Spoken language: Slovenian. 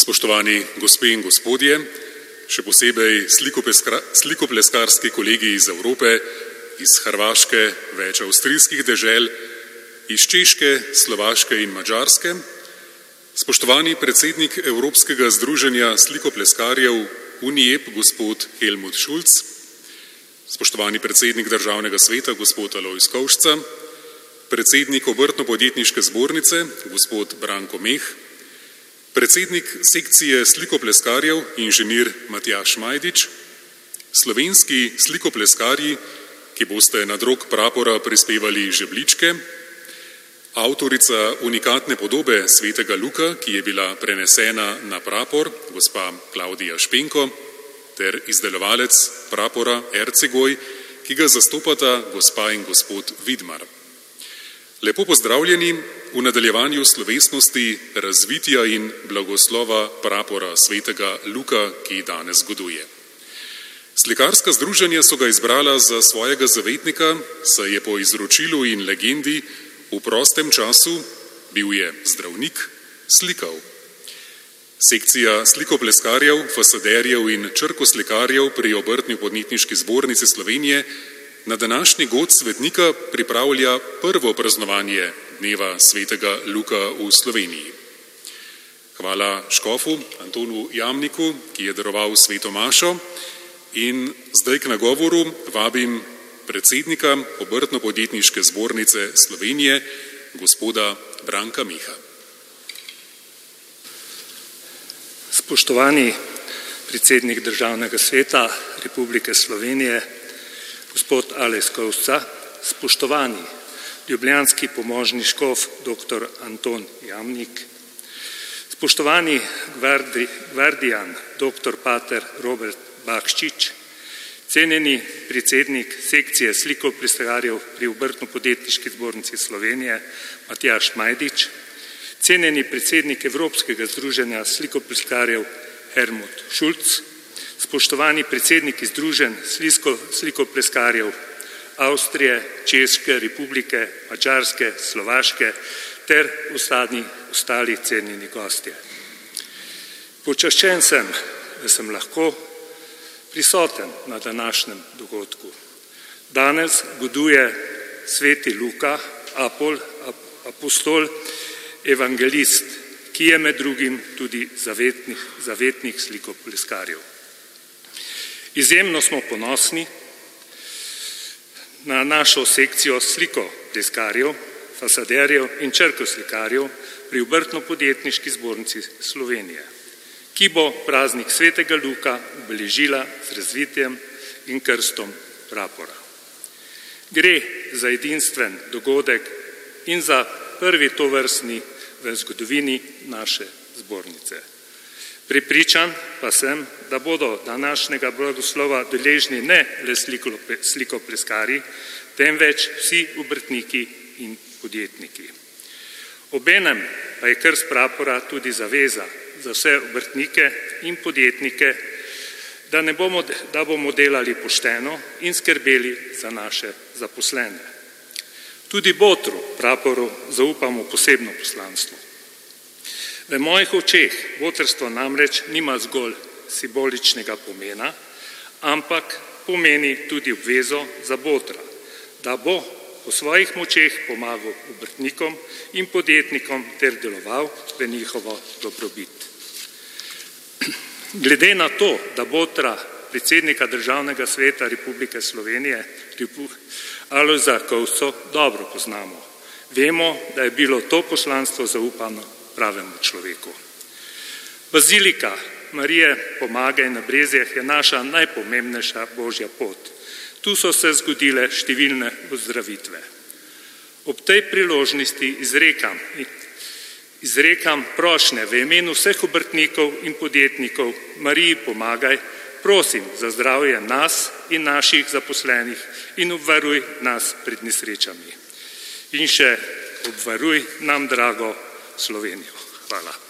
Spoštovani gospe in gospodje, še posebej slikopleskarski kolegi iz Evrope, iz Hrvaške, več avstrijskih dežel, iz Češke, Slovaške in Madžarske, spoštovani predsednik Evropskega združenja slikopleskarjev UNIEP, gospod Helmut Schulz, spoštovani predsednik Državnega sveta, gospod Alojz Kovšca, predsednik Obrtno-podjetniške zbornice, gospod Branko Meh, predsednik sekcije slikopleskarjev, inženir Matjaž Majdič, slovenski slikopleskarji, ki boste na drog prapora prispevali žebljičke, avtorica unikatne podobe svetega Luka, ki je bila prenesena na prapor, gospa Klavdija Špenko, ter izdelovalec prapora Ercegoj, ki ga zastopata gospa in gospod Vidmar. Lepo pozdravljeni v nadaljevanju slovesnosti razvitja in blagoslova prapora svetega Luka, ki danes goduje. Slikarska združenja so ga izbrala za svojega zavetnika, saj je po izročilu in legendi v prostem času, bil je zdravnik, slikal. Sekcija slikopleskarjev, fasaderjev in črkoslikarjev pri Obrtno-podjetniški zbornici Slovenije na današnji god svetnika pripravlja prvo praznovanje dneva svetega Luka v Sloveniji. Hvala škofu Antonu Jamniku, ki je daroval sveto mašo, in zdaj k nagovoru vabim predsednika Obrtno-podjetniške zbornice Slovenije, gospoda Branka Meha. Spoštovani predsednik Državnega sveta Republike Slovenije, gospod Alojz Kovšca, spoštovani ljubljanski pomožni škof dr. Anton Jamnik, spoštovani gvardijan dr. pater Robert Bakščič, cenjeni predsednik sekcije slikopleskarjev pri Obrtno-podjetniški zbornici Slovenije Matjaž Majdič, cenjeni predsednik Evropskega združenja slikopleskarjev Helmut Schulz, spoštovani predsedniki združenj slikopleskarjev Avstrije, Češke republike, Madžarske, Slovaške ter ostali cenjeni gostje. Počaščen sem, da sem lahko prisoten na današnjem dogodku. Danes goduje sveti Luka, apostol, evangelist, ki je med drugim tudi zavetnik slikopleskarjev. Izjemno smo ponosni na našo sekcijo slikopleskarjev, fasaderjev in črkoslikarjev pri Obrtno-podjetniški zbornici Slovenije, ki bo praznik svetega Luka obeležila z razvitjem in krstom prapora. Gre za edinstven dogodek in za prvi tovrstni v zgodovini naše zbornice. Prepričan pa sem, da bodo današnjega blagoslova deležni ne le slikopleskarji, temveč vsi obrtniki in podjetniki. Obenem pa je krst prapora tudi zaveza za vse obrtnike in podjetnike, da bomo delali pošteno in skrbeli za naše zaposlene. Tudi botru, praporu, zaupamo posebno poslanstvo. V mojih očeh botrstvo namreč nima zgolj simboličnega pomena, ampak pomeni tudi obvezo za botra, da bo po svojih močeh pomagal obrtnikom in podjetnikom ter deloval v njihovo dobrobit. Glede na to, da botra predsednika Državnega sveta Republike Slovenije Alojza Kovšco dobro poznamo, vemo, da je bilo to poslanstvo zaupano pravemu človeku. Bazilika Marije Pomagaj na Brezjah je naša najpomembnejša božja pot. Tu so se zgodile številne ozdravitve. Ob tej priložnosti izrekam prošnje v imenu vseh obrtnikov in podjetnikov Mariji Pomagaj, prosim za zdravje nas in naših zaposlenih in obvaruj nas pred nesrečami. In še obvaruj nam drago Slovenijo. Hvala.